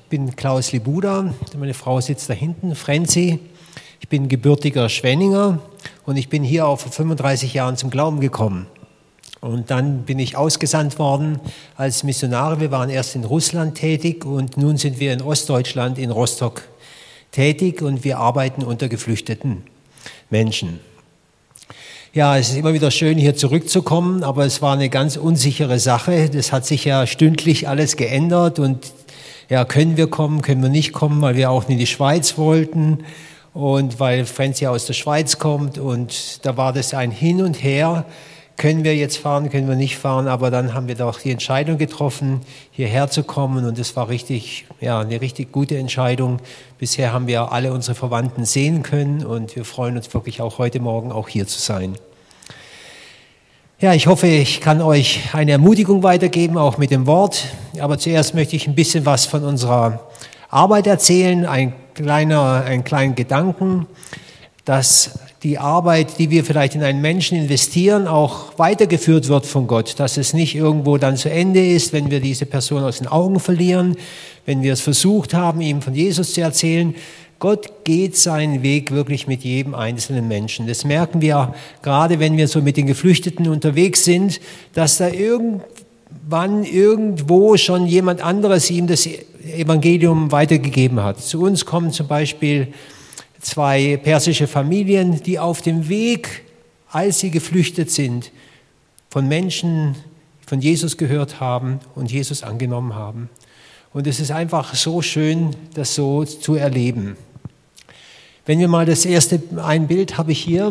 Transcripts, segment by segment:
bin Klaus Libuda, meine Frau sitzt da hinten, Frenzi. Ich bin gebürtiger Schwenninger und ich bin hier auch vor 35 Jahren zum Glauben gekommen. Und dann bin ich ausgesandt worden als Missionar. Wir waren erst in Russland tätig und nun sind wir in Ostdeutschland, in Rostock tätig und wir arbeiten unter geflüchteten Menschen. Ja, es ist immer wieder schön, hier zurückzukommen, aber es war eine ganz unsichere Sache. Das hat sich ja stündlich alles geändert und ja, können wir kommen, können wir nicht kommen, weil wir auch in die Schweiz wollten und weil Franz ja aus der Schweiz kommt und da war das ein Hin und Her. Können wir jetzt fahren, können wir nicht fahren, aber dann haben wir doch die Entscheidung getroffen, hierher zu kommen und es war eine richtig gute Entscheidung. Bisher haben wir alle unsere Verwandten sehen können und wir freuen uns wirklich auch heute Morgen auch hier zu sein. Ja, ich hoffe, ich kann euch eine Ermutigung weitergeben, auch mit dem Wort, aber zuerst möchte ich ein bisschen was von unserer Arbeit erzählen, einen kleinen Gedanken, dass die Arbeit, die wir vielleicht in einen Menschen investieren, auch weitergeführt wird von Gott, dass es nicht irgendwo dann zu Ende ist, wenn wir diese Person aus den Augen verlieren, wenn wir es versucht haben, ihm von Jesus zu erzählen. Gott geht seinen Weg wirklich mit jedem einzelnen Menschen. Das merken wir gerade, wenn wir so mit den Geflüchteten unterwegs sind, dass da irgendwann irgendwo schon jemand anderes ihm das Evangelium weitergegeben hat. Zu uns kommen zum Beispiel 2 persische Familien, die auf dem Weg, als sie geflüchtet sind, von Menschen von Jesus gehört haben und Jesus angenommen haben. Und es ist einfach so schön, das so zu erleben. Wenn wir mal ein Bild habe ich hier.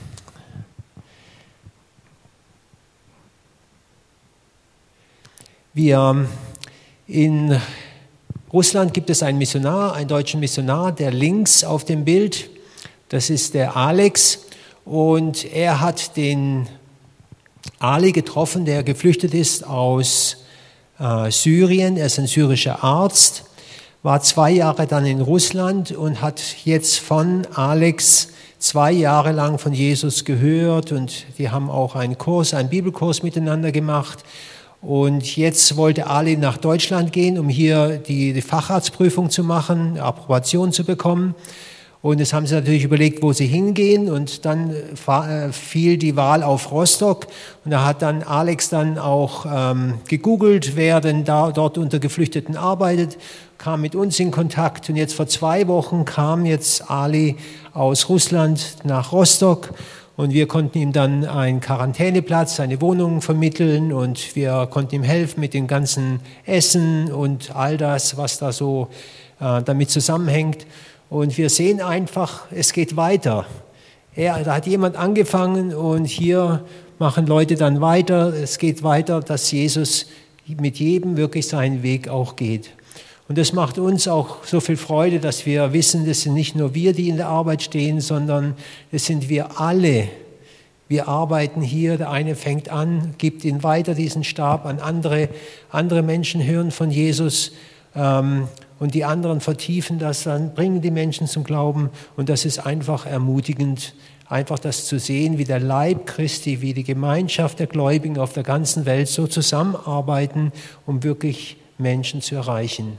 In Russland gibt es einen deutschen Missionar, der links auf dem Bild, das ist der Alex, und er hat den Ali getroffen, der geflüchtet ist aus Syrien. Er ist ein syrischer Arzt, war 2 Jahre dann in Russland und hat jetzt von Alex 2 Jahre lang von Jesus gehört und die haben auch einen Bibelkurs miteinander gemacht. Und jetzt wollte Ali nach Deutschland gehen, um hier die Facharztprüfung zu machen, Approbation zu bekommen. Und jetzt haben sie natürlich überlegt, wo sie hingehen. Und dann fiel die Wahl auf Rostock. Und da hat dann Alex dann auch gegoogelt, wer denn dort unter Geflüchteten arbeitet, kam mit uns in Kontakt. Und jetzt vor 2 Wochen kam jetzt Ali aus Russland nach Rostock. Und wir konnten ihm dann einen Quarantäneplatz, eine Wohnung vermitteln und wir konnten ihm helfen mit dem ganzen Essen und all das, was da so damit zusammenhängt. Und wir sehen einfach, es geht weiter. Da hat jemand angefangen und hier machen Leute dann weiter. Es geht weiter, dass Jesus mit jedem wirklich seinen Weg auch geht. Und das macht uns auch so viel Freude, dass wir wissen, das sind nicht nur wir, die in der Arbeit stehen, sondern es sind wir alle. Wir arbeiten hier, der eine fängt an, gibt ihn weiter, diesen Stab an andere Menschen hören von Jesus und die anderen vertiefen das dann, bringen die Menschen zum Glauben und das ist einfach ermutigend, einfach das zu sehen, wie der Leib Christi, wie die Gemeinschaft der Gläubigen auf der ganzen Welt so zusammenarbeiten, um wirklich Menschen zu erreichen.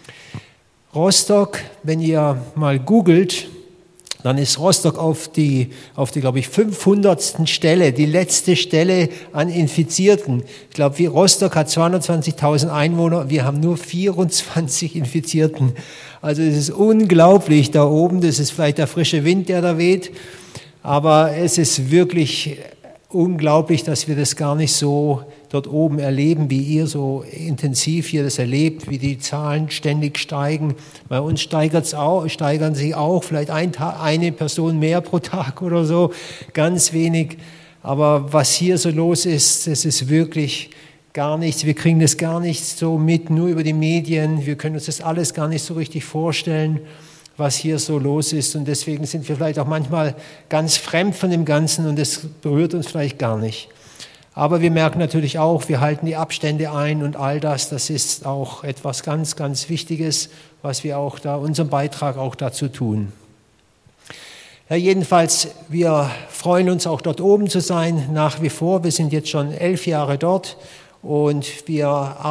Rostock, wenn ihr mal googelt, dann ist Rostock auf die glaube ich, 500. Stelle, die letzte Stelle an Infizierten. Ich glaube, Rostock hat 220.000 Einwohner, wir haben nur 24 Infizierten. Also es ist unglaublich da oben, das ist vielleicht der frische Wind, der da weht, aber es ist wirklich unglaublich, dass wir das gar nicht so dort oben erleben, wie ihr so intensiv hier das erlebt, wie die Zahlen ständig steigen. Bei uns steigern sie auch, vielleicht eine Person mehr pro Tag oder so, ganz wenig. Aber was hier so los ist, das ist wirklich gar nichts. Wir kriegen das gar nicht so mit, nur über die Medien. Wir können uns das alles gar nicht so richtig vorstellen, was hier so los ist. Und deswegen sind wir vielleicht auch manchmal ganz fremd von dem Ganzen und es berührt uns vielleicht gar nicht. Aber wir merken natürlich auch, wir halten die Abstände ein und all das, das ist auch etwas ganz, ganz Wichtiges, was wir auch da, unseren Beitrag auch dazu tun. Ja, jedenfalls, wir freuen uns auch dort oben zu sein, nach wie vor. Wir sind jetzt schon 11 Jahre dort und wir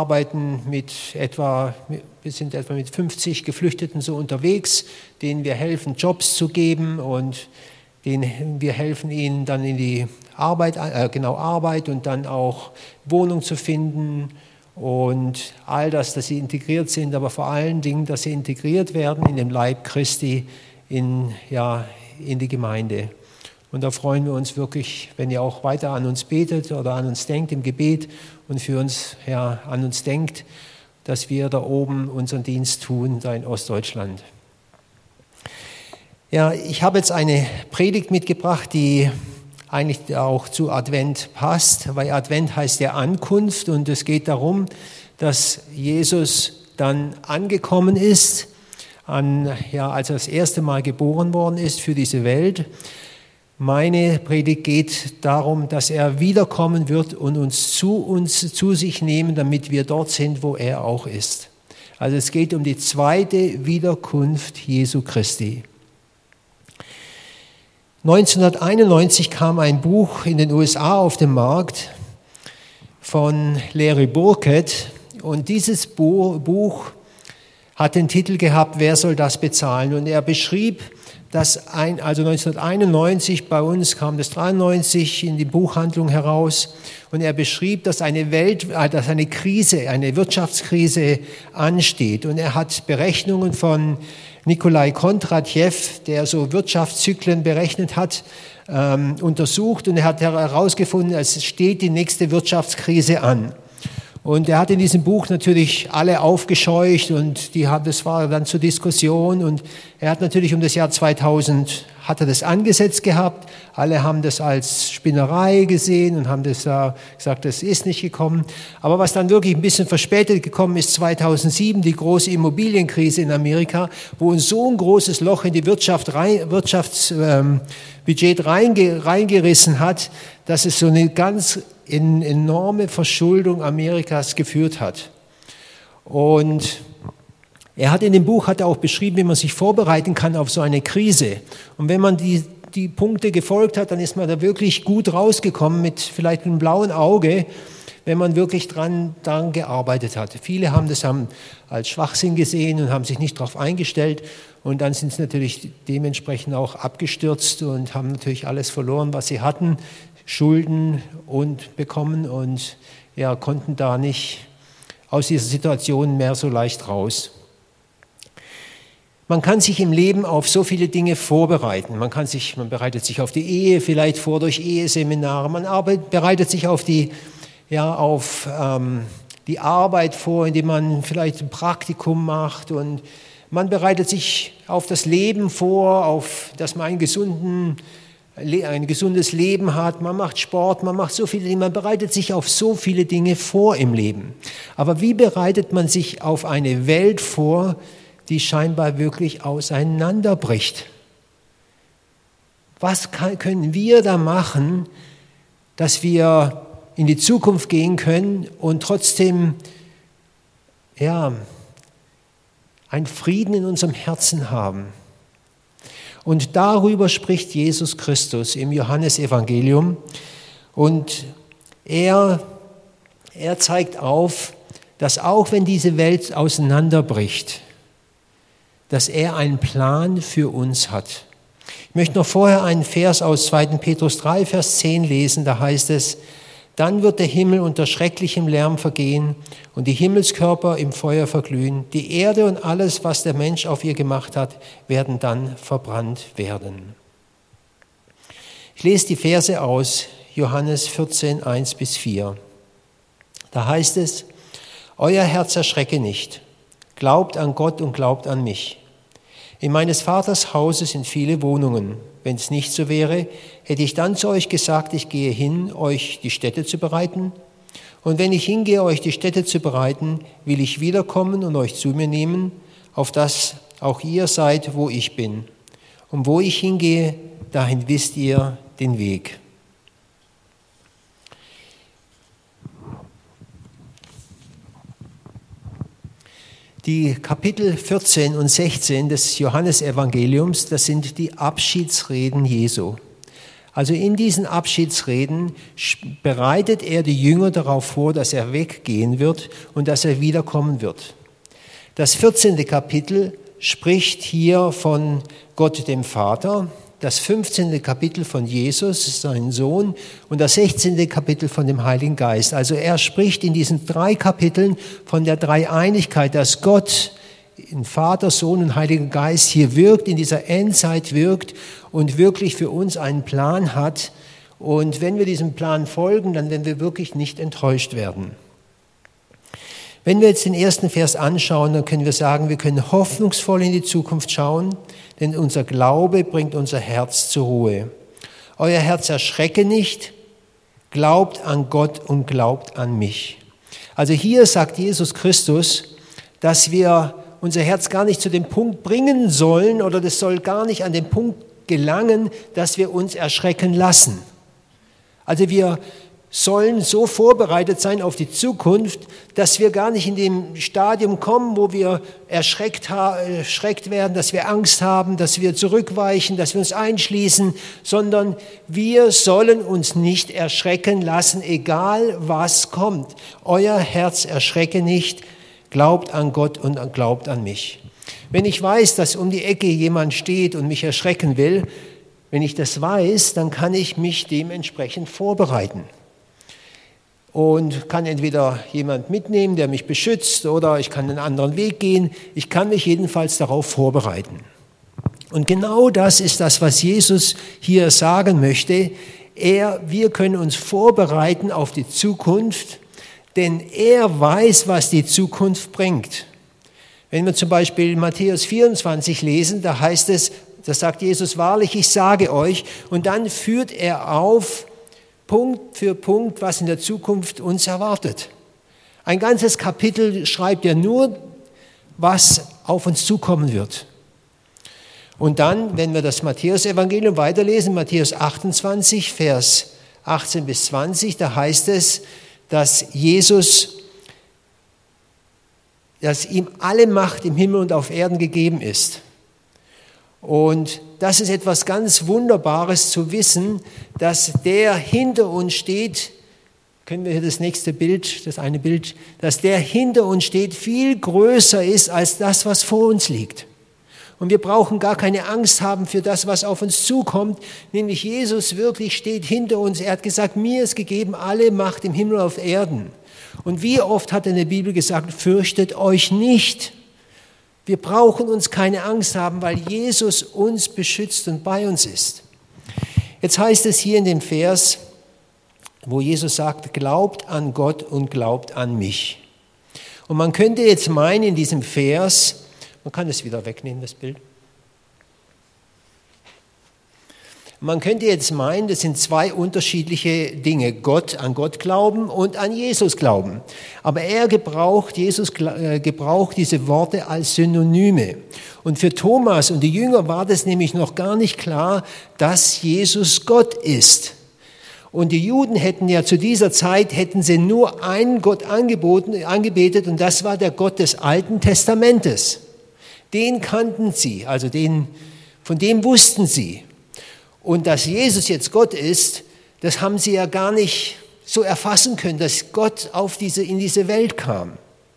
sind etwa mit 50 Geflüchteten so unterwegs, denen wir helfen, Jobs zu geben und wir helfen ihnen dann in die Arbeit und dann auch Wohnung zu finden und all das, dass sie integriert sind, aber vor allen Dingen, dass sie integriert werden in den Leib Christi, in die Gemeinde. Und da freuen wir uns wirklich, wenn ihr auch weiter an uns betet oder an uns denkt im Gebet und für uns, an uns denkt, dass wir da oben unseren Dienst tun, da in Ostdeutschland. Ja, ich habe jetzt eine Predigt mitgebracht, die eigentlich auch zu Advent passt, weil Advent heißt ja Ankunft und es geht darum, dass Jesus dann angekommen ist, als er das erste Mal geboren worden ist für diese Welt. Meine Predigt geht darum, dass er wiederkommen wird und uns zu sich nehmen, damit wir dort sind, wo er auch ist. Also es geht um die zweite Wiederkunft Jesu Christi. 1991 kam ein Buch in den USA auf den Markt von Larry Burkett und dieses Buch hat den Titel gehabt, wer soll das bezahlen? Und er beschrieb, dass 1991, bei uns kam das 93 in die Buchhandlung heraus, und er beschrieb, dass eine Krise, eine Wirtschaftskrise ansteht. Und er hat Berechnungen von Nikolai Kondratjew, der so Wirtschaftszyklen berechnet hat, untersucht, und er hat herausgefunden, es steht die nächste Wirtschaftskrise an. Und er hat in diesem Buch natürlich alle aufgescheucht und das war dann zur Diskussion, und er hat natürlich um das Jahr 2000 hat er das angesetzt gehabt. Alle haben das als Spinnerei gesehen und haben das gesagt, das ist nicht gekommen. Aber was dann wirklich ein bisschen verspätet gekommen ist, 2007, die große Immobilienkrise in Amerika, wo uns so ein großes Loch in die Wirtschaftsbudget reingerissen hat, dass es so eine ganz enorme Verschuldung Amerikas geführt hat. Und er hat in dem Buch auch beschrieben, wie man sich vorbereiten kann auf so eine Krise. Und wenn man die Punkte gefolgt hat, dann ist man da wirklich gut rausgekommen, mit vielleicht einem blauen Auge, wenn man wirklich daran gearbeitet hat. Viele haben das als Schwachsinn gesehen und haben sich nicht darauf eingestellt. Und dann sind sie natürlich dementsprechend auch abgestürzt und haben natürlich alles verloren, was sie hatten, Schulden und bekommen, und konnten da nicht aus dieser Situation mehr so leicht raus. Man kann sich im Leben auf so viele Dinge vorbereiten. Man bereitet sich auf die Ehe vielleicht vor durch Eheseminare. Man bereitet sich auf die Arbeit vor, indem man vielleicht ein Praktikum macht, und man bereitet sich auf das Leben vor, dass man ein gesundes Leben hat. Man macht Sport, man macht so viele Dinge. Man bereitet sich auf so viele Dinge vor im Leben. Aber wie bereitet man sich auf eine Welt vor, die scheinbar wirklich auseinanderbricht? Was können wir da machen, dass wir in die Zukunft gehen können und trotzdem einen Frieden in unserem Herzen haben? Und darüber spricht Jesus Christus im Johannesevangelium, und er zeigt auf, dass auch wenn diese Welt auseinanderbricht, dass er einen Plan für uns hat. Ich möchte noch vorher einen Vers aus 2. Petrus 3, Vers 10 lesen, da heißt es: Dann wird der Himmel unter schrecklichem Lärm vergehen und die Himmelskörper im Feuer verglühen. Die Erde und alles, was der Mensch auf ihr gemacht hat, werden dann verbrannt werden. Ich lese die Verse aus Johannes 14, 1-4. Da heißt es: Euer Herz erschrecke nicht. Glaubt an Gott und glaubt an mich. In meines Vaters Hause sind viele Wohnungen. Wenn es nicht so wäre, hätte ich dann zu euch gesagt, ich gehe hin, euch die Stätte zu bereiten. Und wenn ich hingehe, euch die Stätte zu bereiten, will ich wiederkommen und euch zu mir nehmen, auf dass auch ihr seid, wo ich bin. Und wo ich hingehe, dahin wisst ihr den Weg. Die Kapitel 14 und 16 des Johannesevangeliums, das sind die Abschiedsreden Jesu. Also in diesen Abschiedsreden bereitet er die Jünger darauf vor, dass er weggehen wird und dass er wiederkommen wird. Das 14. Kapitel spricht hier von Gott dem Vater, das 15. Kapitel von Jesus, seinen Sohn, und das 16. Kapitel von dem Heiligen Geist. Also er spricht in diesen 3 Kapiteln von der Dreieinigkeit, dass Gott in Vater, Sohn und Heiligen Geist hier wirkt, in dieser Endzeit wirkt und wirklich für uns einen Plan hat. Und wenn wir diesem Plan folgen, dann werden wir wirklich nicht enttäuscht werden. Wenn wir jetzt den ersten Vers anschauen, dann können wir sagen, wir können hoffnungsvoll in die Zukunft schauen, denn unser Glaube bringt unser Herz zur Ruhe. Euer Herz erschrecke nicht, glaubt an Gott und glaubt an mich. Also hier sagt Jesus Christus, dass wir unser Herz gar nicht zu dem Punkt bringen sollen oder das soll gar nicht an den Punkt gelangen, dass wir uns erschrecken lassen. Also wir sollen so vorbereitet sein auf die Zukunft, dass wir gar nicht in dem Stadium kommen, wo wir erschreckt werden, dass wir Angst haben, dass wir zurückweichen, dass wir uns einschließen, sondern wir sollen uns nicht erschrecken lassen, egal was kommt. Euer Herz erschrecke nicht, glaubt an Gott und glaubt an mich. Wenn ich weiß, dass um die Ecke jemand steht und mich erschrecken will, wenn ich das weiß, dann kann ich mich dementsprechend vorbereiten. Und kann entweder jemand mitnehmen, der mich beschützt, oder ich kann einen anderen Weg gehen. Ich kann mich jedenfalls darauf vorbereiten. Und genau das ist das, was Jesus hier sagen möchte. Wir können uns vorbereiten auf die Zukunft, denn er weiß, was die Zukunft bringt. Wenn wir zum Beispiel Matthäus 24 lesen, da heißt es, da sagt Jesus, wahrlich, ich sage euch, und dann führt er auf, Punkt für Punkt, was in der Zukunft uns erwartet. Ein ganzes Kapitel schreibt er nur, was auf uns zukommen wird. Und dann, wenn wir das Matthäus-Evangelium weiterlesen, Matthäus 28, Vers 18 bis 20, da heißt es, dass ihm alle Macht im Himmel und auf Erden gegeben ist. Und das ist etwas ganz Wunderbares zu wissen, dass der hinter uns steht, können wir hier das nächste Bild, das eine Bild, dass der hinter uns steht, viel größer ist als das, was vor uns liegt. Und wir brauchen gar keine Angst haben für das, was auf uns zukommt, nämlich Jesus wirklich steht hinter uns. Er hat gesagt, mir ist gegeben alle Macht im Himmel und auf Erden. Und wie oft hat er in der Bibel gesagt, fürchtet euch nicht. Wir brauchen uns keine Angst haben, weil Jesus uns beschützt und bei uns ist. Jetzt heißt es hier in dem Vers, wo Jesus sagt, glaubt an Gott und glaubt an mich. Und man könnte jetzt meinen in diesem Vers, man kann es wieder wegnehmen, das Bild. Man könnte jetzt meinen, das sind 2 unterschiedliche Dinge, an Gott glauben und an Jesus glauben. Aber Jesus gebraucht diese Worte als Synonyme. Und für Thomas und die Jünger war das nämlich noch gar nicht klar, dass Jesus Gott ist. Und die Juden hätten ja zu dieser Zeit, nur einen Gott angebetet und das war der Gott des Alten Testamentes. Den kannten sie, von dem wussten sie. Und dass Jesus jetzt Gott ist, das haben sie ja gar nicht so erfassen können, dass Gott in diese Welt kam.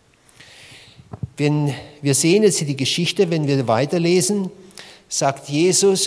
Wir sehen jetzt die Geschichte, wenn wir weiterlesen, sagt Jesus,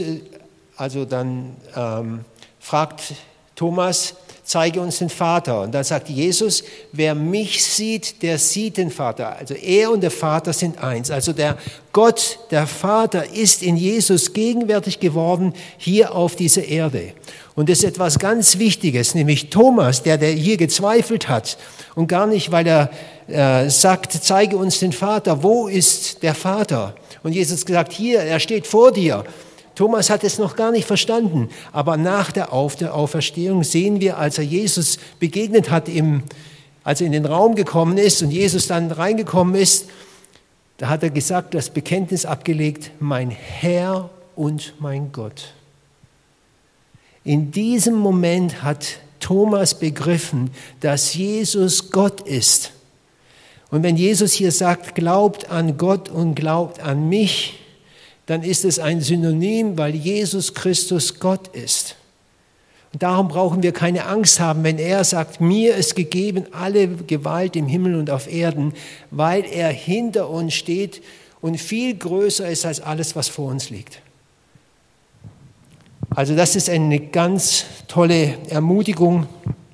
fragt Thomas, zeige uns den Vater. Und dann sagt Jesus, wer mich sieht, der sieht den Vater. Also er und der Vater sind eins. Also der Gott, der Vater ist in Jesus gegenwärtig geworden hier auf dieser Erde. Und das ist etwas ganz Wichtiges, nämlich Thomas, der hier gezweifelt hat und gar nicht, weil er sagt, zeige uns den Vater. Wo ist der Vater? Und Jesus hat gesagt, hier, er steht vor dir. Thomas hat es noch gar nicht verstanden, aber nach der Auferstehung sehen wir, als er Jesus begegnet hat, als er in den Raum gekommen ist und Jesus dann reingekommen ist, da hat er gesagt, das Bekenntnis abgelegt, mein Herr und mein Gott. In diesem Moment hat Thomas begriffen, dass Jesus Gott ist. Und wenn Jesus hier sagt, glaubt an Gott und glaubt an mich, dann ist es ein Synonym, weil Jesus Christus Gott ist. Und darum brauchen wir keine Angst haben, wenn er sagt, mir ist gegeben alle Gewalt im Himmel und auf Erden, weil er hinter uns steht und viel größer ist als alles, was vor uns liegt. Also das ist eine ganz tolle Ermutigung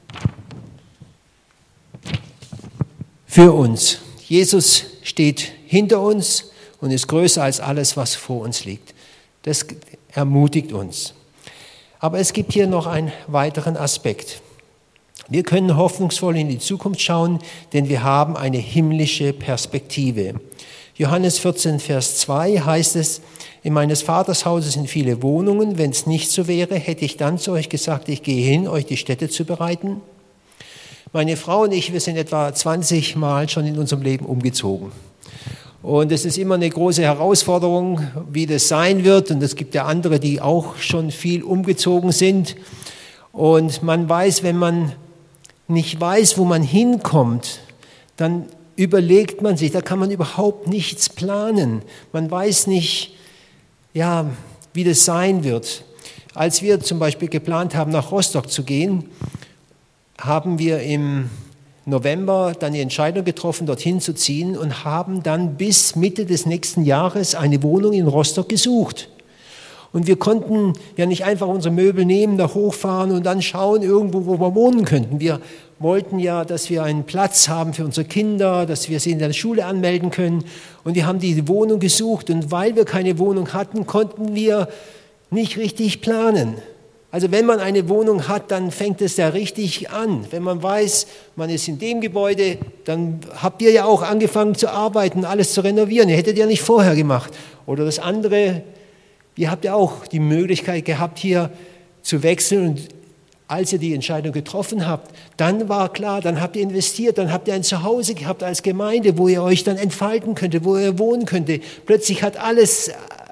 für uns. Jesus steht hinter uns und ist größer als alles, was vor uns liegt. Das ermutigt uns. Aber es gibt hier noch einen weiteren Aspekt. Wir können hoffnungsvoll in die Zukunft schauen, denn wir haben eine himmlische Perspektive. Johannes 14, Vers 2 heißt es, in meines Vaters Hause sind viele Wohnungen. Wenn es nicht so wäre, hätte ich dann zu euch gesagt, ich gehe hin, euch die Städte zu bereiten. Meine Frau und ich, wir sind etwa 20 Mal schon in unserem Leben umgezogen. Und es ist immer eine große Herausforderung, wie das sein wird. Und es gibt ja andere, die auch schon viel umgezogen sind. Und man weiß, wenn man nicht weiß, wo man hinkommt, dann überlegt man sich, da kann man überhaupt nichts planen. Man weiß nicht, ja, wie das sein wird. Als wir zum Beispiel geplant haben, nach Rostock zu gehen, haben wir im November dann die Entscheidung getroffen, dorthin zu ziehen und haben dann bis Mitte des nächsten Jahres eine Wohnung in Rostock gesucht. Und wir konnten ja nicht einfach unsere Möbel nehmen, da hochfahren und dann schauen irgendwo, wo wir wohnen könnten. Wir wollten ja, dass wir einen Platz haben für unsere Kinder, dass wir sie in der Schule anmelden können. Und wir haben die Wohnung gesucht und weil wir keine Wohnung hatten, konnten wir nicht richtig planen. Also wenn man eine Wohnung hat, dann fängt es ja richtig an. Wenn man weiß, man ist in dem Gebäude, dann habt ihr ja auch angefangen zu arbeiten, alles zu renovieren. Ihr hättet ja nicht vorher gemacht. Oder das andere, ihr habt ja auch die Möglichkeit gehabt, hier zu wechseln. Und als ihr die Entscheidung getroffen habt, dann war klar, dann habt ihr investiert, dann habt ihr ein Zuhause gehabt als Gemeinde, wo ihr euch dann entfalten könntet, wo ihr wohnen könntet. Plötzlich hat alles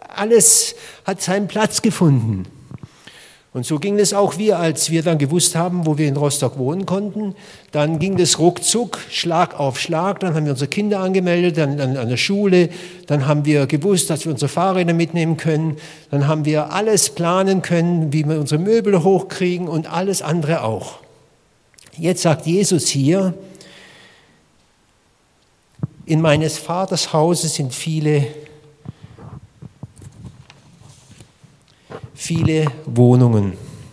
hat seinen Platz gefunden. Und so ging es auch als wir dann gewusst haben, wo wir in Rostock wohnen konnten. Dann ging das ruckzuck, Schlag auf Schlag. Dann haben wir unsere Kinder angemeldet, dann an der Schule. Dann haben wir gewusst, dass wir unsere Fahrräder mitnehmen können. Dann haben wir alles planen können, wie wir unsere Möbel hochkriegen und alles andere auch. Jetzt sagt Jesus hier, in meines Vaters Hause sind viele Wohnungen.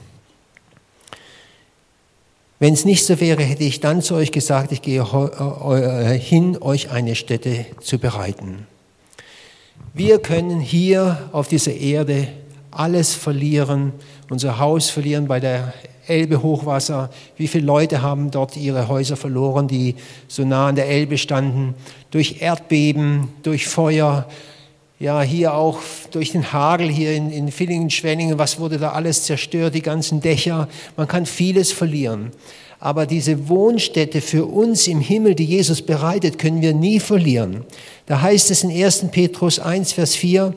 Wenn es nicht so wäre, hätte ich dann zu euch gesagt, ich gehe hin, euch eine Stätte zu bereiten. Wir können hier auf dieser Erde alles verlieren, unser Haus verlieren bei der Elbe-Hochwasser. Wie viele Leute haben dort ihre Häuser verloren, die so nah an der Elbe standen, durch Erdbeben, durch Feuer, ja, hier auch durch den Hagel hier in Villingen, Schwenningen, was wurde da alles zerstört, die ganzen Dächer. Man kann vieles verlieren. Aber diese Wohnstätte für uns im Himmel, die Jesus bereitet, können wir nie verlieren. Da heißt es in 1. Petrus 1, Vers 4,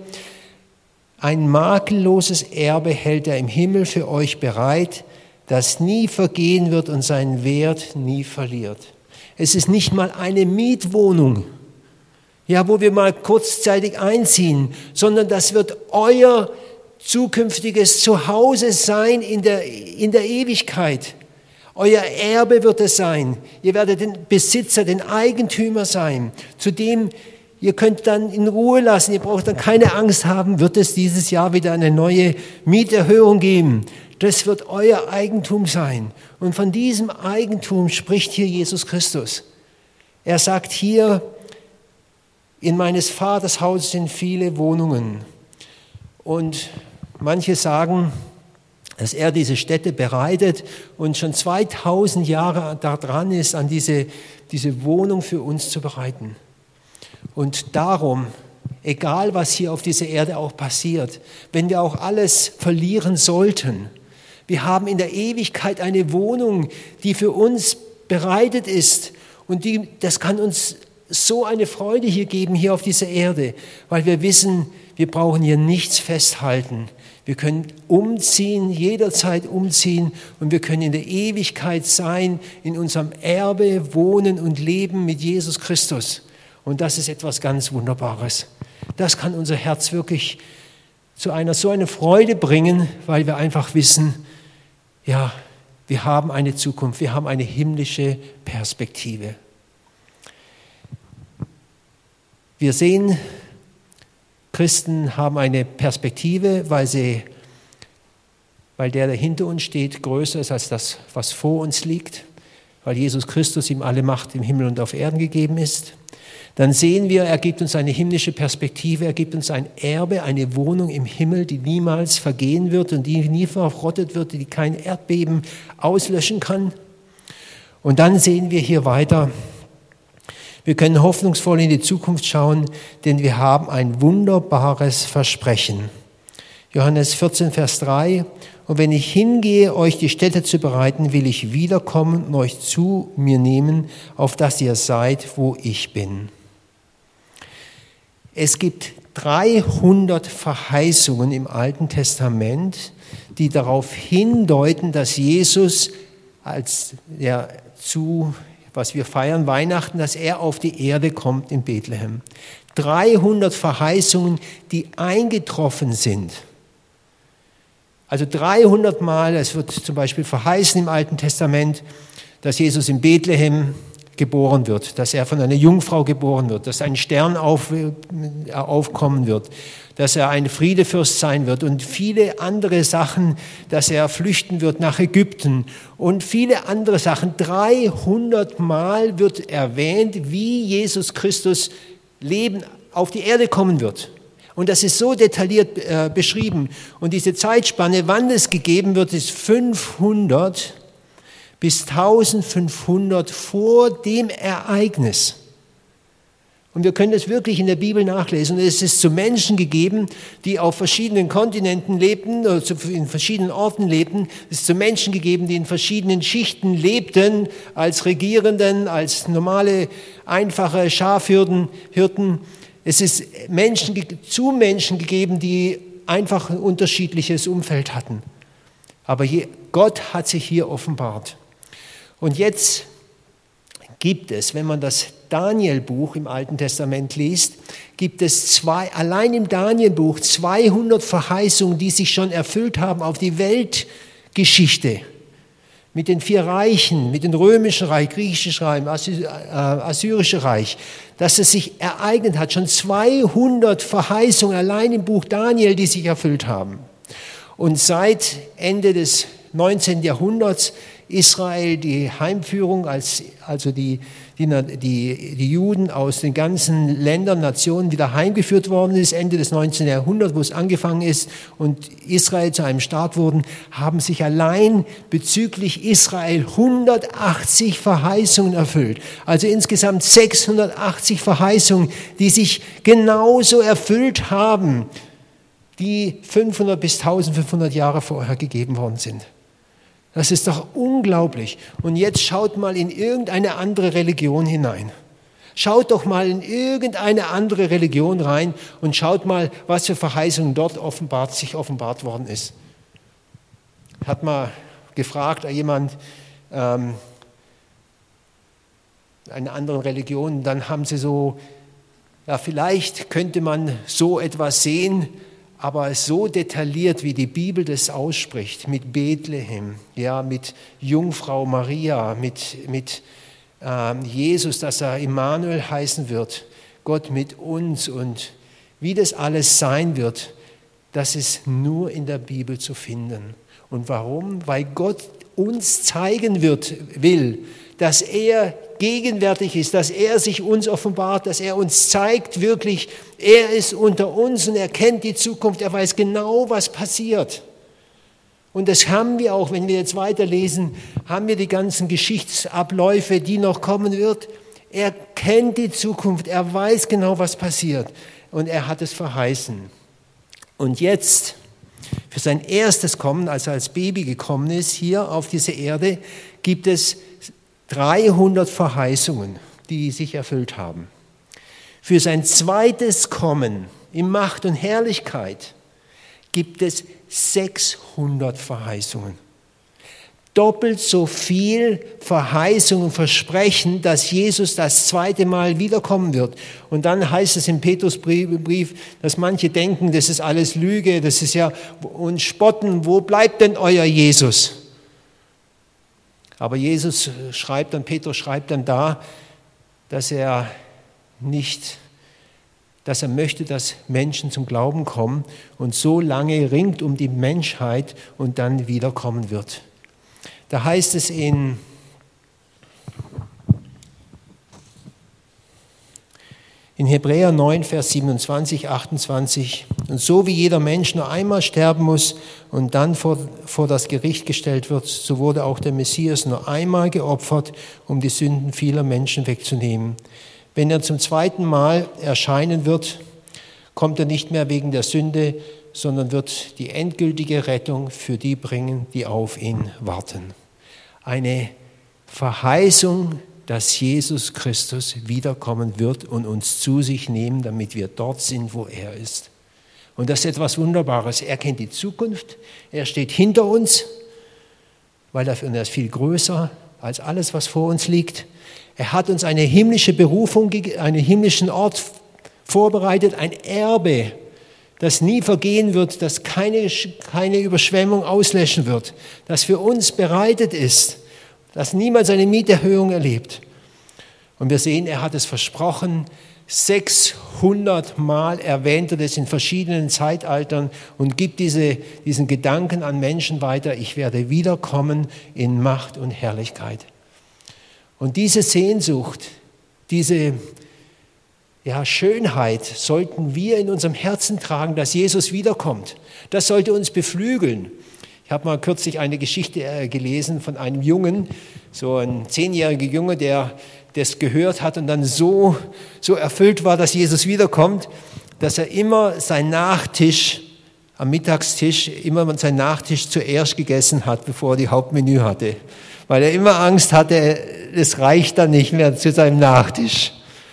ein makelloses Erbe hält er im Himmel für euch bereit, das nie vergehen wird und seinen Wert nie verliert. Es ist nicht mal eine Mietwohnung, ja, wo wir mal kurzzeitig einziehen, sondern das wird euer zukünftiges Zuhause sein in der Ewigkeit. Euer Erbe wird es sein. Ihr werdet den Besitzer, den Eigentümer sein, zu dem ihr könnt dann in Ruhe lassen. Ihr braucht dann keine Angst haben, wird es dieses Jahr wieder eine neue Mieterhöhung geben. Das wird euer Eigentum sein. Und von diesem Eigentum spricht hier Jesus Christus. Er sagt hier, in meines Vaters Haus sind viele Wohnungen. Und manche sagen, dass er diese Städte bereitet und schon 2000 Jahre daran ist, an diese Wohnung für uns zu bereiten. Und darum, egal was hier auf dieser Erde auch passiert, wenn wir auch alles verlieren sollten, wir haben in der Ewigkeit eine Wohnung, die für uns bereitet ist und das kann uns so eine Freude hier geben, hier auf dieser Erde, weil wir wissen, wir brauchen hier nichts festhalten. Wir können umziehen, jederzeit umziehen und wir können in der Ewigkeit sein, in unserem Erbe wohnen und leben mit Jesus Christus. Und das ist etwas ganz Wunderbares. Das kann unser Herz wirklich zu so einer Freude bringen, weil wir einfach wissen, ja, wir haben eine Zukunft, wir haben eine himmlische Perspektive. Wir sehen, Christen haben eine Perspektive, weil der hinter uns steht, größer ist als das, was vor uns liegt, weil Jesus Christus ihm alle Macht im Himmel und auf Erden gegeben ist. Dann sehen wir, er gibt uns eine himmlische Perspektive, er gibt uns ein Erbe, eine Wohnung im Himmel, die niemals vergehen wird und die nie verrottet wird, die kein Erdbeben auslöschen kann. Und dann sehen wir hier weiter, wir können hoffnungsvoll in die Zukunft schauen, denn wir haben ein wunderbares Versprechen. Johannes 14, Vers 3: Und wenn ich hingehe, euch die Stätte zu bereiten, will ich wiederkommen und euch zu mir nehmen, auf dass ihr seid, wo ich bin. Es gibt 300 Verheißungen im Alten Testament, die darauf hindeuten, dass Jesus was wir feiern, Weihnachten, dass er auf die Erde kommt in Bethlehem. 300 Verheißungen, die eingetroffen sind. Also 300 Mal, es wird zum Beispiel verheißen im Alten Testament, dass Jesus in Bethlehem geboren wird, dass er von einer Jungfrau geboren wird, dass ein Stern aufkommen wird, dass er ein Friedefürst sein wird und viele andere Sachen, dass er flüchten wird nach Ägypten und viele andere Sachen. 300 Mal wird erwähnt, wie Jesus Christus Leben auf die Erde kommen wird. Und das ist so detailliert beschrieben. Und diese Zeitspanne, wann es gegeben wird, ist 500 bis 1500 vor dem Ereignis. Und wir können das wirklich in der Bibel nachlesen. Und es ist zu Menschen gegeben, die auf verschiedenen Kontinenten lebten, oder in verschiedenen Orten lebten. Es ist zu Menschen gegeben, die in verschiedenen Schichten lebten, als Regierenden, als normale, einfache Schafhirten. Es ist zu Menschen gegeben, die einfach ein unterschiedliches Umfeld hatten. Aber Gott hat sich hier offenbart. Und jetzt gibt es, wenn man das Daniel-Buch im Alten Testament liest, gibt es allein im Daniel-Buch 200 Verheißungen, die sich schon erfüllt haben auf die Weltgeschichte. Mit den 4 Reichen, mit dem römischen Reich, griechischen Reich, assyrischen Reich, dass es sich ereignet hat. Schon 200 Verheißungen allein im Buch Daniel, die sich erfüllt haben. Und seit Ende des 19. Jahrhunderts Israel die Heimführung, also die Juden aus den ganzen Ländern, Nationen wieder heimgeführt worden ist, Ende des 19. Jahrhunderts, wo es angefangen ist und Israel zu einem Staat wurden, haben sich allein bezüglich Israel 180 Verheißungen erfüllt. Also insgesamt 680 Verheißungen, die sich genauso erfüllt haben, die 500 bis 1500 Jahre vorher gegeben worden sind. Das ist doch unglaublich. Und jetzt schaut mal in irgendeine andere Religion hinein. Schaut doch mal in irgendeine andere Religion rein und schaut mal, was für Verheißungen dort sich offenbart worden ist. Hat mal gefragt jemand, eine andere Religion, dann haben sie vielleicht könnte man so etwas sehen, aber so detailliert, wie die Bibel das ausspricht, mit Bethlehem, ja, mit Jungfrau Maria, mit Jesus, dass er Immanuel heißen wird, Gott mit uns und wie das alles sein wird, das ist nur in der Bibel zu finden. Und warum? Weil Gott uns zeigen will, dass er gegenwärtig ist, dass er sich uns offenbart, dass er uns zeigt wirklich, er ist unter uns und er kennt die Zukunft, er weiß genau, was passiert. Und das haben wir auch, wenn wir jetzt weiterlesen, haben wir die ganzen Geschichtsabläufe, die noch kommen wird. Er kennt die Zukunft, er weiß genau, was passiert und er hat es verheißen. Und jetzt, für sein erstes Kommen, als er als Baby gekommen ist, hier auf diese Erde, gibt es 300 Verheißungen, die sich erfüllt haben. Für sein zweites Kommen in Macht und Herrlichkeit gibt es 600 Verheißungen. Doppelt so viel Verheißungen, Versprechen, dass Jesus das zweite Mal wiederkommen wird. Und dann heißt es im Petrusbrief, dass manche denken, das ist alles Lüge, das ist ja und spotten, wo bleibt denn euer Jesus? Aber Petrus schreibt dann da, dass er möchte, dass Menschen zum Glauben kommen und so lange ringt um die Menschheit und dann wiederkommen wird. Da heißt es in Hebräer 9, Vers 27, 28, und so wie jeder Mensch nur einmal sterben muss und dann vor das Gericht gestellt wird, so wurde auch der Messias nur einmal geopfert, um die Sünden vieler Menschen wegzunehmen. Wenn er zum zweiten Mal erscheinen wird, kommt er nicht mehr wegen der Sünde, sondern wird die endgültige Rettung für die bringen, die auf ihn warten. Eine Verheißung, dass Jesus Christus wiederkommen wird und uns zu sich nehmen, damit wir dort sind, wo er ist. Und das ist etwas Wunderbares. Er kennt die Zukunft, er steht hinter uns, und er ist viel größer als alles, was vor uns liegt. Er hat uns eine himmlische Berufung, einen himmlischen Ort vorbereitet, ein Erbe, das nie vergehen wird, das keine Überschwemmung auslöschen wird, das für uns bereitet ist, das niemals eine Mieterhöhung erlebt. Und wir sehen, er hat es versprochen, 600 Mal erwähnt er das in verschiedenen Zeitaltern und gibt diesen Gedanken an Menschen weiter, ich werde wiederkommen in Macht und Herrlichkeit. Und diese Sehnsucht, diese Schönheit sollten wir in unserem Herzen tragen, dass Jesus wiederkommt. Das sollte uns beflügeln. Ich habe mal kürzlich eine Geschichte gelesen von einem Jungen, so ein 10-jähriger Junge, der das gehört hat und dann so erfüllt war, dass Jesus wiederkommt, dass er immer seinen Nachtisch am Mittagstisch, seinen Nachtisch zuerst gegessen hat, bevor er die Hauptmenü hatte. Weil er immer Angst hatte, es reicht dann nicht mehr zu seinem Nachtisch.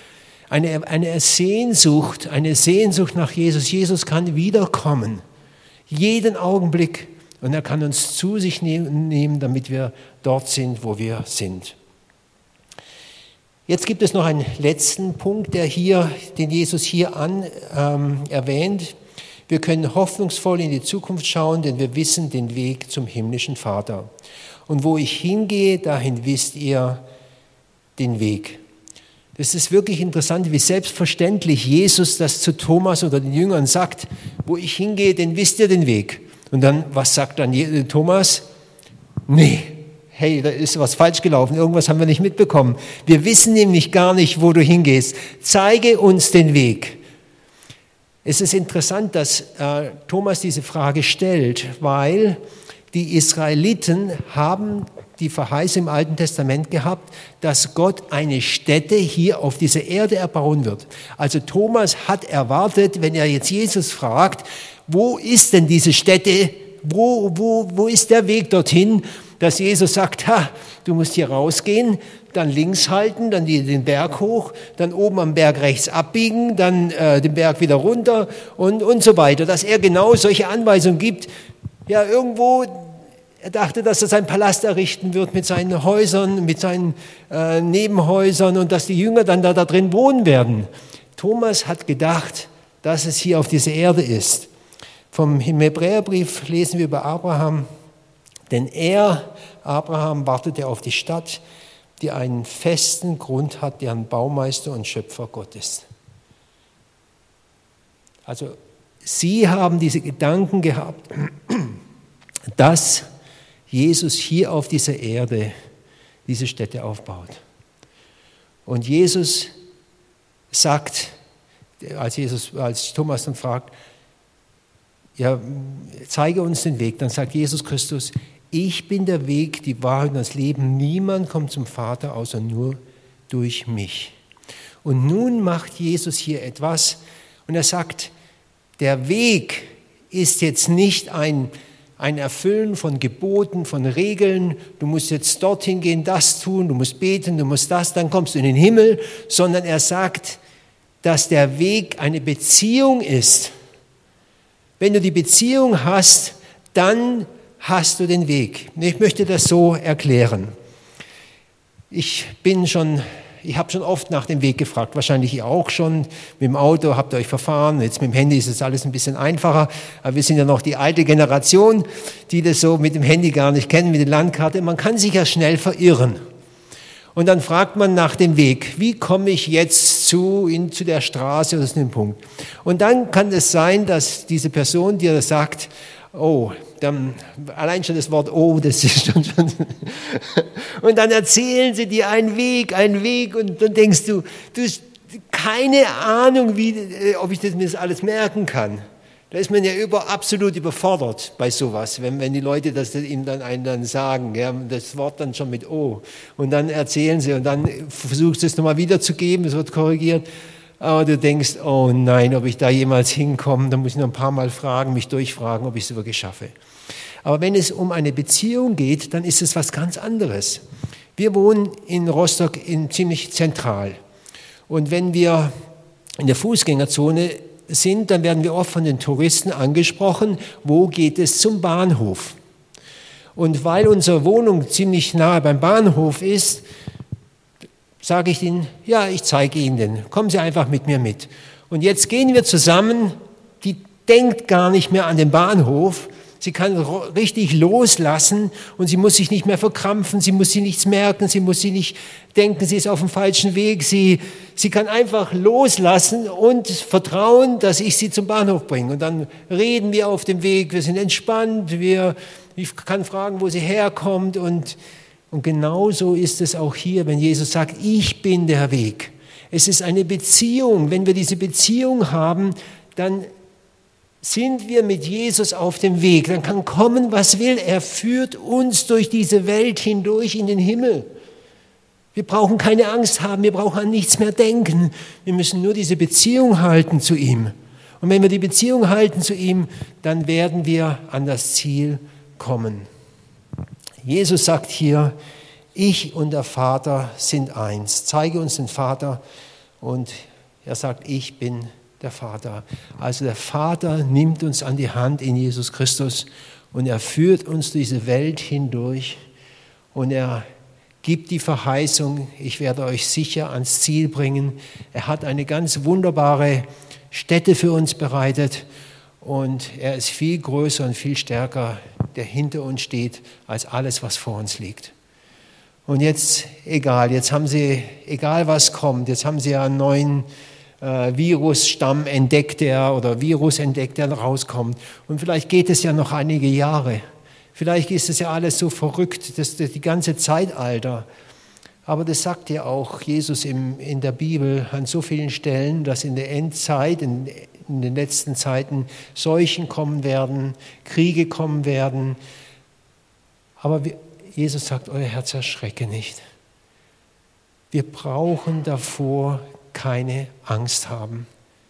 Eine Sehnsucht nach Jesus. Jesus kann wiederkommen, jeden Augenblick. Und er kann uns zu sich nehmen, damit wir dort sind, wo wir sind. Jetzt gibt es noch einen letzten Punkt, den Jesus hier erwähnt. Wir können hoffnungsvoll in die Zukunft schauen, denn wir wissen den Weg zum himmlischen Vater. Und wo ich hingehe, dahin wisst ihr den Weg. Das ist wirklich interessant, wie selbstverständlich Jesus das zu Thomas oder den Jüngern sagt. Wo ich hingehe, denn wisst ihr den Weg. Und dann, was sagt dann Thomas? Nee, hey, da ist was falsch gelaufen, irgendwas haben wir nicht mitbekommen. Wir wissen nämlich gar nicht, wo du hingehst. Zeige uns den Weg. Es ist interessant, dass Thomas diese Frage stellt, weil die Israeliten haben die Verheißung im Alten Testament gehabt, dass Gott eine Stätte hier auf dieser Erde erbauen wird. Also Thomas hat erwartet, wenn er jetzt Jesus fragt, wo ist denn diese Stätte, wo ist der Weg dorthin, dass Jesus sagt, du musst hier rausgehen, dann links halten, dann den Berg hoch, dann oben am Berg rechts abbiegen, dann den Berg wieder runter und so weiter. Dass er genau solche Anweisungen gibt. Ja, irgendwo, er dachte, dass er seinen Palast errichten wird mit seinen Häusern, mit seinen Nebenhäusern und dass die Jünger dann da drin wohnen werden. Thomas hat gedacht, dass es hier auf dieser Erde ist. Vom Hebräerbrief lesen wir über Abraham, denn Abraham, wartete auf die Stadt, die einen festen Grund hat, deren Baumeister und Schöpfer Gott ist. Also sie haben diese Gedanken gehabt, dass Jesus hier auf dieser Erde diese Stätte aufbaut. Und Jesus sagt, als Thomas dann fragt, ja, zeige uns den Weg, dann sagt Jesus Christus, ich bin der Weg, die Wahrheit und das Leben. Niemand kommt zum Vater, außer nur durch mich. Und nun macht Jesus hier etwas und er sagt, der Weg ist jetzt nicht ein Erfüllen von Geboten, von Regeln, du musst jetzt dorthin gehen, das tun, du musst beten, du musst das, dann kommst du in den Himmel, sondern er sagt, dass der Weg eine Beziehung ist. Wenn du die Beziehung hast, dann hast du den Weg. Ich möchte das so erklären. Ich bin schon ich habe schon oft nach dem Weg gefragt, wahrscheinlich ihr auch schon. Mit dem Auto habt ihr euch verfahren, jetzt mit dem Handy ist es alles ein bisschen einfacher. Aber wir sind ja noch die alte Generation, die das so mit dem Handy gar nicht kennen, mit der Landkarte. Man kann sich ja schnell verirren. Und dann fragt man nach dem Weg. Wie komme ich jetzt zu der Straße oder zu dem Punkt? Und dann kann es sein, dass diese Person dir das sagt, oh, dann, allein schon das Wort oh, das ist schon. Und dann erzählen sie dir einen Weg und dann denkst du hast keine Ahnung, ob ich mir das alles merken kann. Da ist man ja absolut überfordert bei sowas, wenn die Leute das ihm dann sagen, ja, das Wort dann schon mit oh. Und dann erzählen sie und dann versuchst du es nochmal wiederzugeben, es wird korrigiert. Aber du denkst, oh nein, ob ich da jemals hinkomme, dann muss ich noch ein paar Mal mich durchfragen, ob ich es wirklich schaffe. Aber wenn es um eine Beziehung geht, dann ist es was ganz anderes. Wir wohnen in Rostock ziemlich zentral. Und wenn wir in der Fußgängerzone sind, dann werden wir oft von den Touristen angesprochen, wo geht es zum Bahnhof? Und weil unsere Wohnung ziemlich nahe beim Bahnhof ist, sage ich ihnen, ja, ich zeige Ihnen den. Kommen Sie einfach mit mir mit. Und jetzt gehen wir zusammen. Die denkt gar nicht mehr an den Bahnhof. Sie kann richtig loslassen und sie muss sich nicht mehr verkrampfen. Sie muss sich nichts merken. Sie muss sich nicht denken, sie ist auf dem falschen Weg. Sie kann einfach loslassen und vertrauen, dass ich sie zum Bahnhof bringe. Und dann reden wir auf dem Weg. Wir sind entspannt. Ich kann fragen, wo sie herkommt und genauso ist es auch hier, wenn Jesus sagt, ich bin der Weg. Es ist eine Beziehung. Wenn wir diese Beziehung haben, dann sind wir mit Jesus auf dem Weg. Dann kann kommen, was will. Er führt uns durch diese Welt hindurch in den Himmel. Wir brauchen keine Angst haben, wir brauchen an nichts mehr denken. Wir müssen nur diese Beziehung halten zu ihm. Und wenn wir die Beziehung halten zu ihm, dann werden wir an das Ziel kommen. Jesus sagt hier, ich und der Vater sind eins. Zeige uns den Vater und er sagt, ich bin der Vater. Also der Vater nimmt uns an die Hand in Jesus Christus und er führt uns durch diese Welt hindurch und er gibt die Verheißung, ich werde euch sicher ans Ziel bringen. Er hat eine ganz wunderbare Stätte für uns bereitet und er ist viel größer und viel stärker, der hinter uns steht, als alles, was vor uns liegt. Und jetzt, egal was kommt, jetzt haben sie ja einen neuen Virusstamm entdeckt, Virus entdeckt, der rauskommt. Und vielleicht geht es ja noch einige Jahre. Vielleicht ist es ja alles so verrückt, die ganze Zeitalter. Aber das sagt ja auch Jesus in der Bibel an so vielen Stellen, dass in der Endzeit, in den letzten Zeiten Seuchen kommen werden, Kriege kommen werden. Aber Jesus sagt, euer Herz erschrecke nicht. Wir brauchen davor keine Angst haben.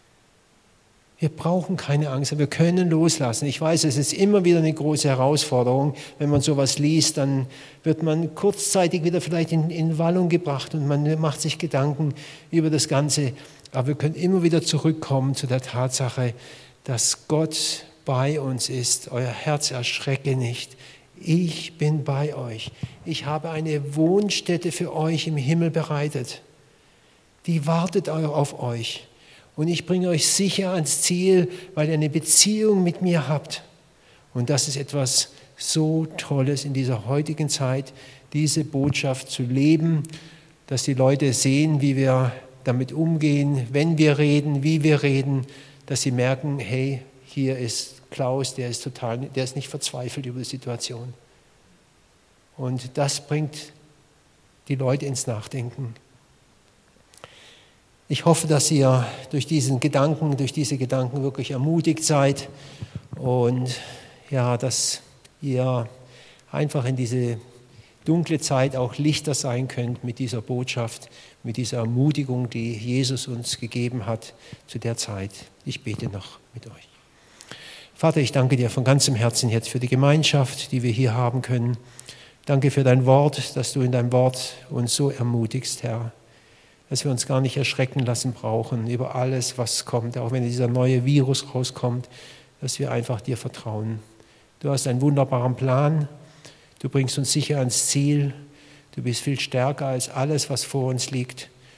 Wir brauchen keine Angst haben, wir können loslassen. Ich weiß, es ist immer wieder eine große Herausforderung. Wenn man sowas liest, dann wird man kurzzeitig wieder vielleicht in Wallung gebracht und man macht sich Gedanken über das Ganze. Aber wir können immer wieder zurückkommen zu der Tatsache, dass Gott bei uns ist. Euer Herz erschrecke nicht. Ich bin bei euch. Ich habe eine Wohnstätte für euch im Himmel bereitet. Die wartet auf euch. Und ich bringe euch sicher ans Ziel, weil ihr eine Beziehung mit mir habt. Und das ist etwas so Tolles in dieser heutigen Zeit, diese Botschaft zu leben, dass die Leute sehen, wie wir damit umgehen, wenn wir reden, wie wir reden, dass sie merken, hey, hier ist Klaus, der ist nicht verzweifelt über die Situation. Und das bringt die Leute ins Nachdenken. Ich hoffe, dass ihr durch diese Gedanken wirklich ermutigt seid und ja, dass ihr einfach in diese dunkle Zeit auch Lichter sein könnt mit dieser Botschaft, mit dieser Ermutigung, die Jesus uns gegeben hat zu der Zeit. Ich bete noch mit euch. Vater, ich danke dir von ganzem Herzen jetzt für die Gemeinschaft, die wir hier haben können. Danke für dein Wort, dass du in deinem Wort uns so ermutigst, Herr, dass wir uns gar nicht erschrecken lassen brauchen über alles, was kommt, auch wenn dieser neue Virus rauskommt, dass wir einfach dir vertrauen. Du hast einen wunderbaren Plan, du bringst uns sicher ans Ziel, du bist viel stärker als alles, was vor uns liegt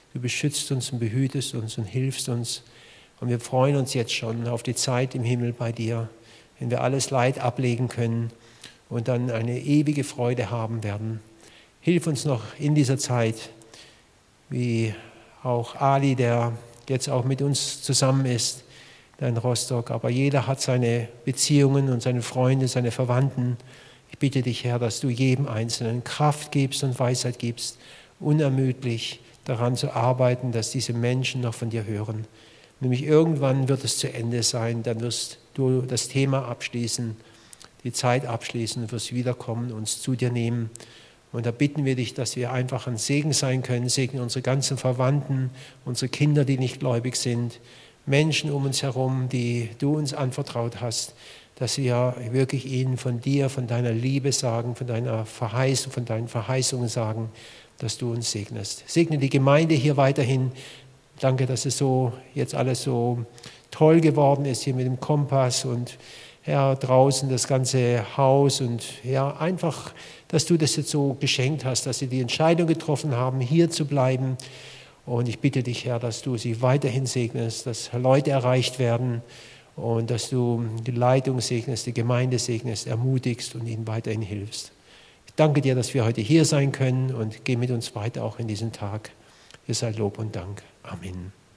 Du beschützt uns und behütest uns und hilfst uns. Und wir freuen uns jetzt schon auf die Zeit im Himmel bei dir, wenn wir alles Leid ablegen können und dann eine ewige Freude haben werden. Hilf uns noch in dieser Zeit, wie auch Ali, der jetzt auch mit uns zusammen ist, in Rostock. Aber jeder hat seine Beziehungen und seine Freunde, seine Verwandten. Ich bitte dich, Herr, dass du jedem Einzelnen Kraft gibst und Weisheit gibst, unermüdlich daran zu arbeiten, dass diese Menschen noch von dir hören. Nämlich irgendwann wird es zu Ende sein, dann wirst du das Thema abschließen, die Zeit abschließen, du wirst wiederkommen, uns zu dir nehmen. Und da bitten wir dich, dass wir einfach ein Segen sein können, segne unsere ganzen Verwandten, unsere Kinder, die nicht gläubig sind, Menschen um uns herum, die du uns anvertraut hast, dass wir wirklich ihnen von dir, von deiner Liebe sagen, von deiner Verheißung, von deinen Verheißungen sagen, dass du uns segnest. Segne die Gemeinde hier weiterhin. Danke, dass es so jetzt alles so toll geworden ist hier mit dem Kompass und ja, draußen das ganze Haus und ja, einfach, dass du das jetzt so geschenkt hast, dass sie die Entscheidung getroffen haben, hier zu bleiben. Und ich bitte dich, Herr, dass du sie weiterhin segnest, dass Leute erreicht werden und dass du die Leitung segnest, die Gemeinde segnest, ermutigst und ihnen weiterhin hilfst. Ich danke dir, dass wir heute hier sein können und geh mit uns weiter auch in diesen Tag. Dir sei Lob und Dank. Amen.